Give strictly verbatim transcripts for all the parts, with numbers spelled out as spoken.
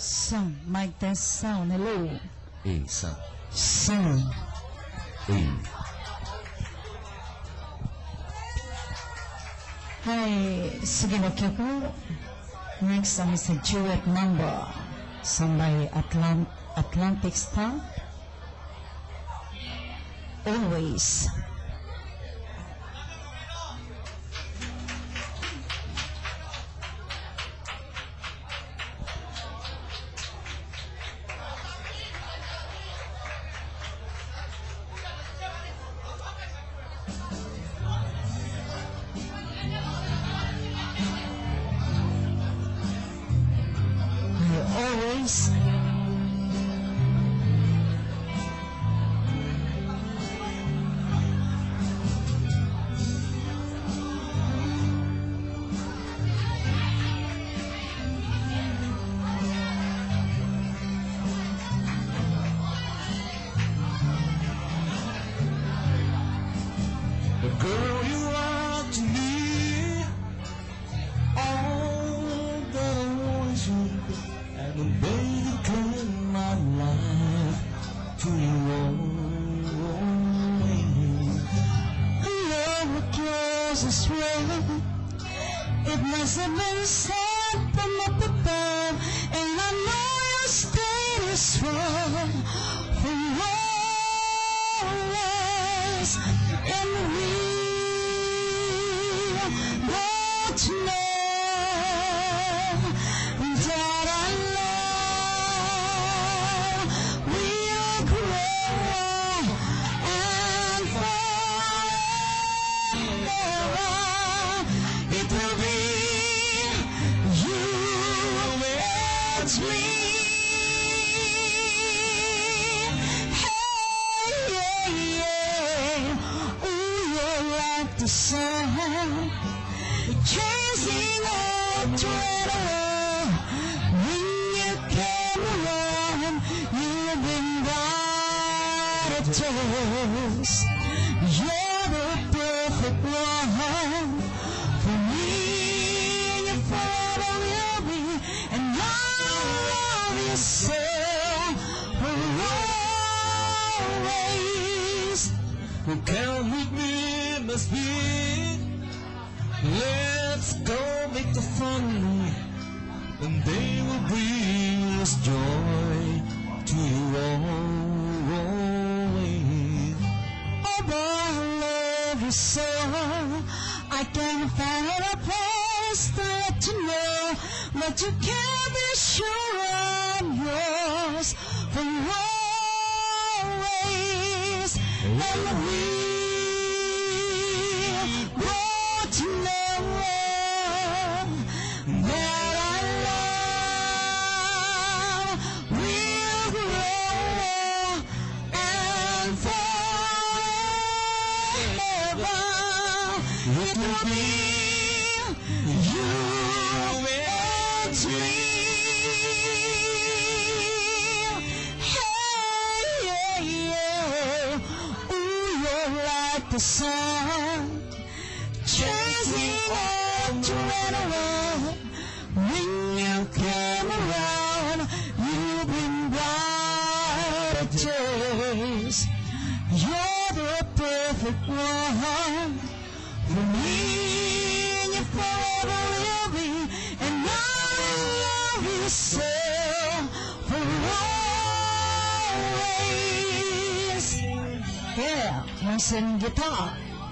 Sound, mic test sound, hello. A sound. Sound. A. Hi, sige na ko. Next song is a duet number sung by Atlant Atlantic Star. Always. Always. The girl you are to me, all that I want is you. And the baby turn my life to your own way. Love close as well. It must have been said from up above, and I know your state is wrong. For always, and we both know that our love will grow and forever. It will be you and me. Hey, yeah, yeah. Ooh, you're like the sun, chasing up toward when you came around. You've been right at toes. You're the perfect one for me, and you forever will be, and I love you so for always. Who can with me must be. Let's go make the fun, and they will bring us joy to you always. Oh, boy, I love you so. I can't find a place to let you know, but you can be sure I'm yours for always. And we both know that our love will grow and forever. It will be you and me. Hey, yeah, yeah. Ooh, you're like the sun, chasing up to run away. When you came around, you've been bright as days. You're the perfect one for me, and you forever will be, and I love you so for always. Yeah, Hanson guitar.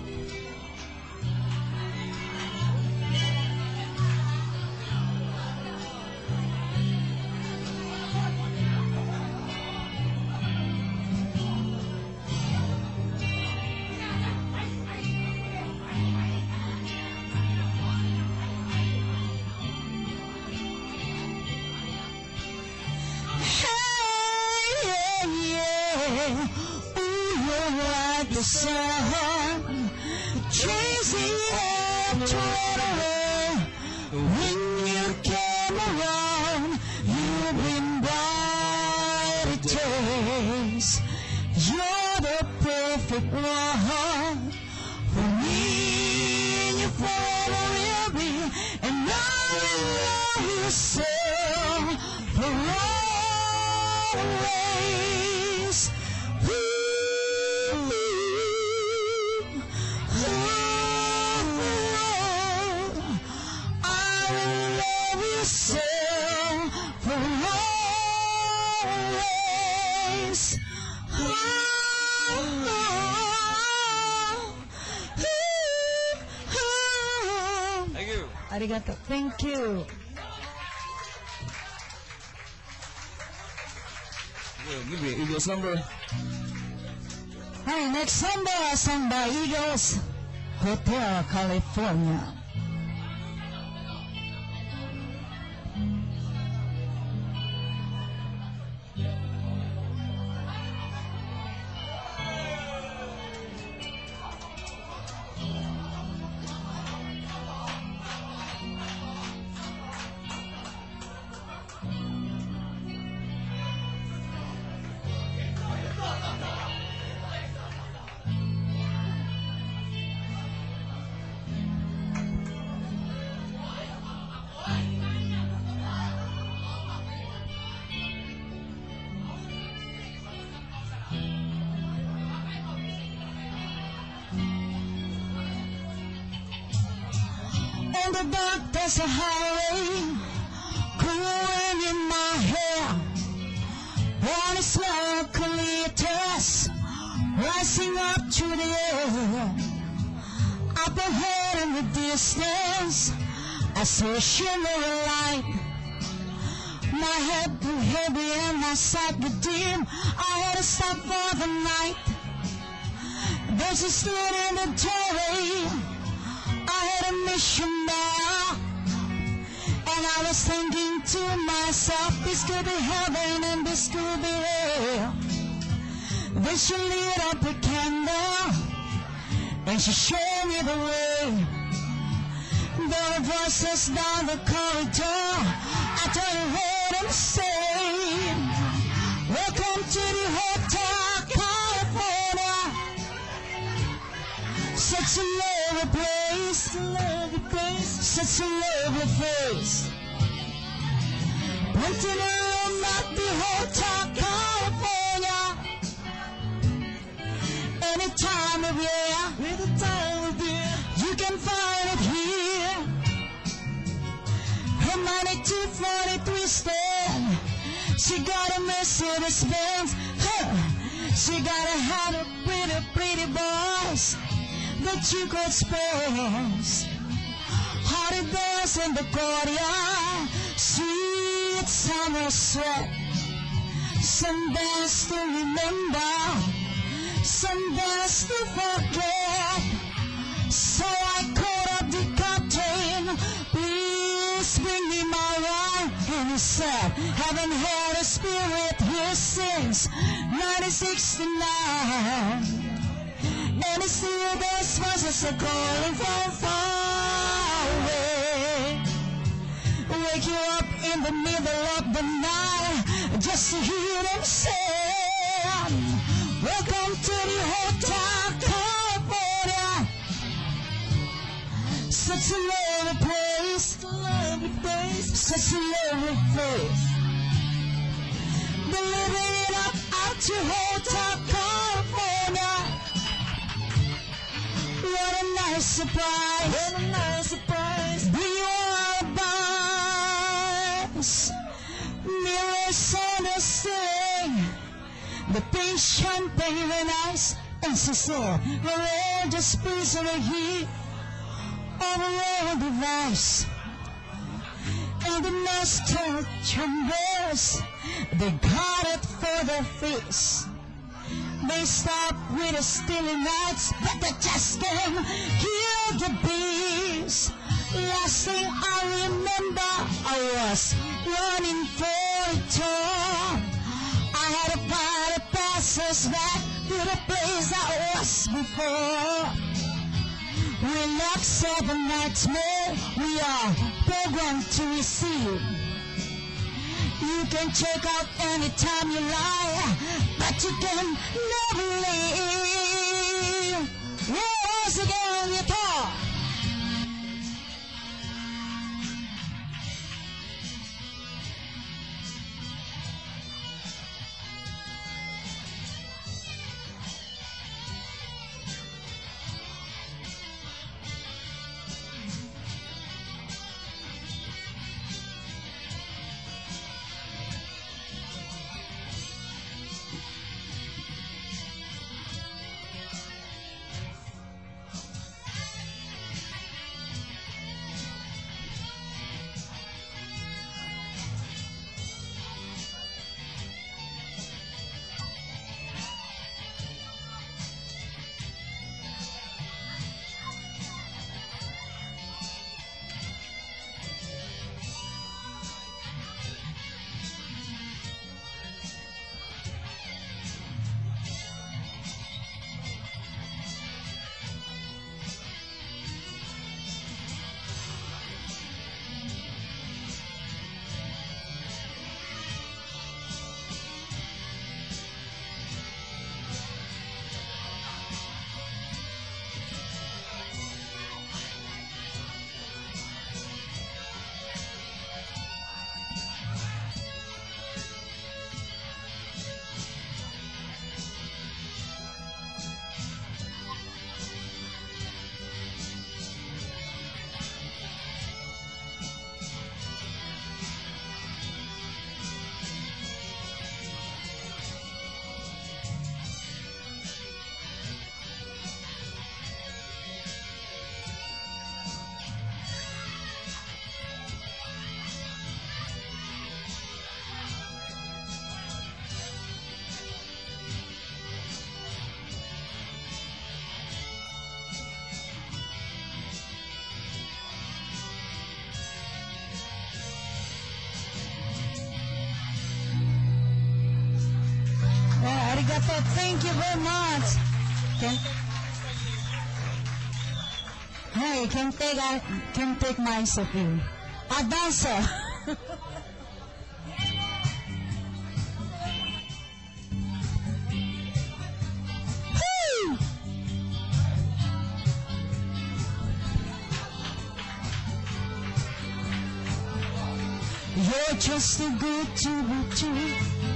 The sun, chasing after away. When you came around, you've been bright days. You're the perfect one for me, and you forever will be, and I will love you so for always. Ooh, ooh, I will love you so for always. Ooh, ooh, Thank you. Arigato. Thank you. Well, give me Eagles number. Hey, next number sung by Eagles, Hotel California. On the dark there's a highway, cooling in my hair. Wanna smell eucalyptus rising up to the air. Up ahead in the distance, I saw a shimmering light. My head grew heavy and my sight grew dim. I had to stop for the night. There's a stood in the doorway. I had a mission there, and I was thinking to myself, this could be heaven and this could be hell. Then she lit up a candle, and she showed me the way. There were voices down the corridor. I turned heard them say, welcome to the Hotel California. Such a lovely place, lovely place, such a lovely face. Went to the room at the Hotel California. Any time of year, any time of year, you can find it here. Her ninety-two forty-three stand, she got a Mercedes Benz. Huh. She got a hat of pretty, pretty boys that you could space. Hot days in the courtyard, sweet summer sweat. Some days to remember, some days to forget. So I called up the captain, please bring me my wine. And he said, haven't had a spirit here since nineteen sixty-nine. And it's still those voices are calling from far away. Wake you up in the middle of the night just to hear them say, welcome to the Hotel California. Such a lovely place, lovely place, such a lovely place. They're living it up out to Hotel California. What a nice surprise, what a nice surprise. We are bars, mirrors on the ceiling, the pink champagne and ice. And she said, we're all just prisoner here of our own device. And the master chambers, they got it for their face. They stop with the steely nights, but they just can't hear the beats. Last thing I remember, I was running for a tour. I had to find the passes back to the place I was before. We lock seven nights more, we are programmed to receive. You can check out anytime you like, but you can never leave. Once again, you talk. Agape, thank you very much. Can, hey, can take I can take my Sophie. A dancer. You're just too good to be true.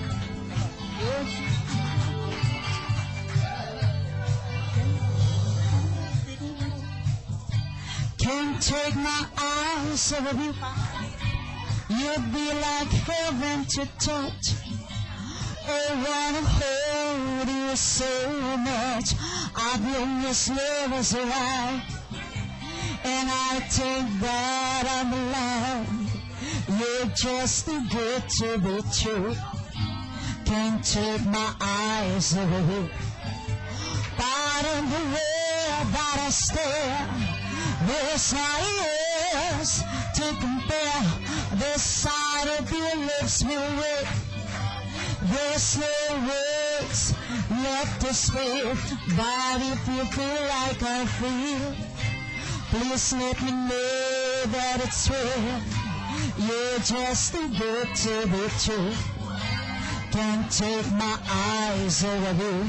Can't take my eyes off of you. You'd be like heaven to touch. I wanna hold you so much. I've known this love is right, and I think that I'm alive. You're just too good to be true. Can't take my eyes off of you. Pardon the way that I stare. This I is to compare. This side of your lips will wait. This no words left to speak. But if you feel like I feel, please let me know that it's real. You're just too good to be true. Can't take my eyes off you.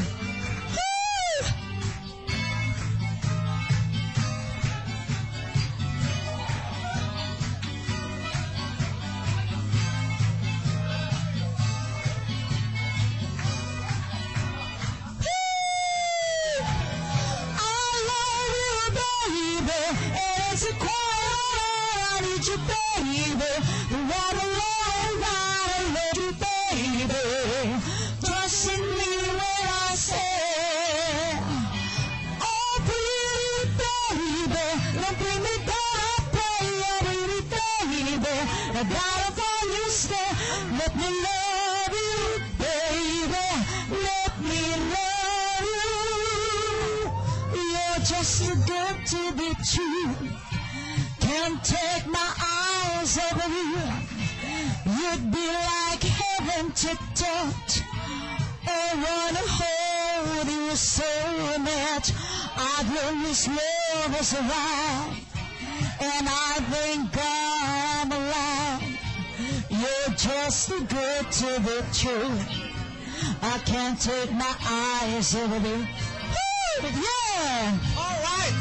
Can't take my eyes off of you. You'd be like heaven to touch. I wanna hold you so much. I've known this love is right, and I think I'm alive. You're just too good to be true. I can't take my eyes off of you. Woo! Yeah! All right!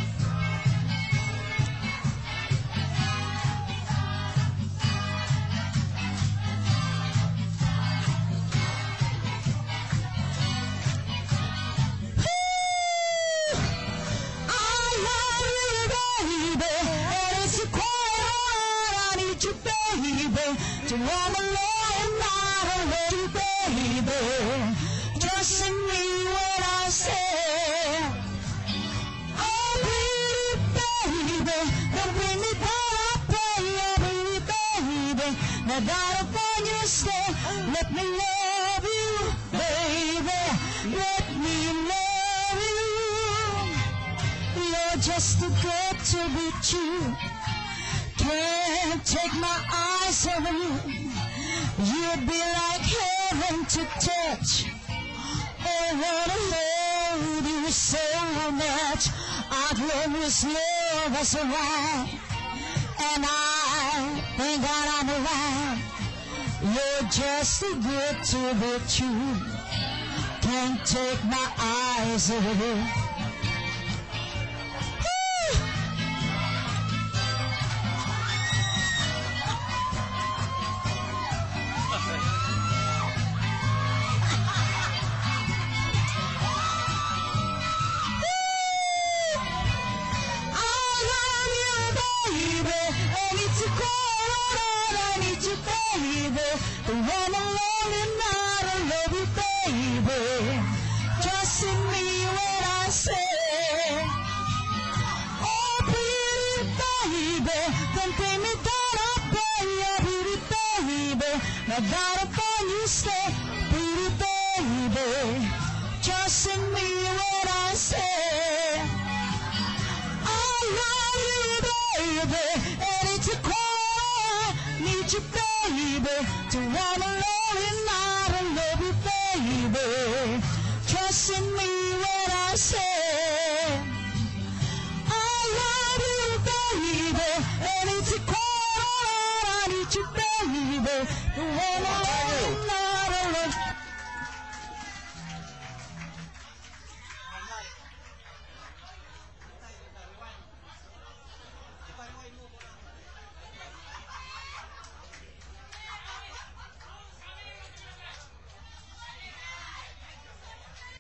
To all alone, I love you, baby. Trust in me when I say, oh, baby, baby, don't bring me down, baby, baby. Now, down upon you stay, let me love you, baby. Let me love you. You're just too good to be true. Can't take my eyes off of you. You'd be like heaven to touch. I wanna hold you so much. I'd love this love as a right, and I thank God I'm alive. You're just too good to be true. Can't take my eyes off of you. Down upon you stay, pretty baby. Trust in me when I say, I love you, baby. And it's a cry, need you, baby. To run alone and not love you, baby. in me.